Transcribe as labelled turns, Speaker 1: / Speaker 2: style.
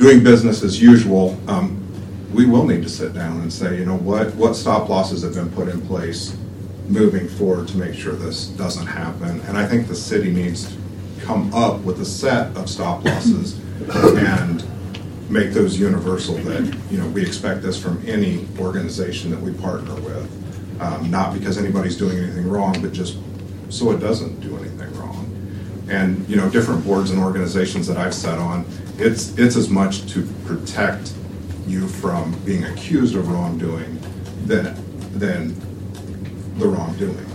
Speaker 1: doing business as usual, we will need to sit down and say, you know, what stop losses have been put in place moving forward to make sure this doesn't happen. And I think the city needs to come up with a set of stop losses and make those universal, that, you know, we expect this from any organization that we partner with. Not because anybody's doing anything wrong, but just so it doesn't do anything wrong. And, you know, different boards and organizations that I've sat on, it's as much to protect you from being accused of wrongdoing than the wrongdoing.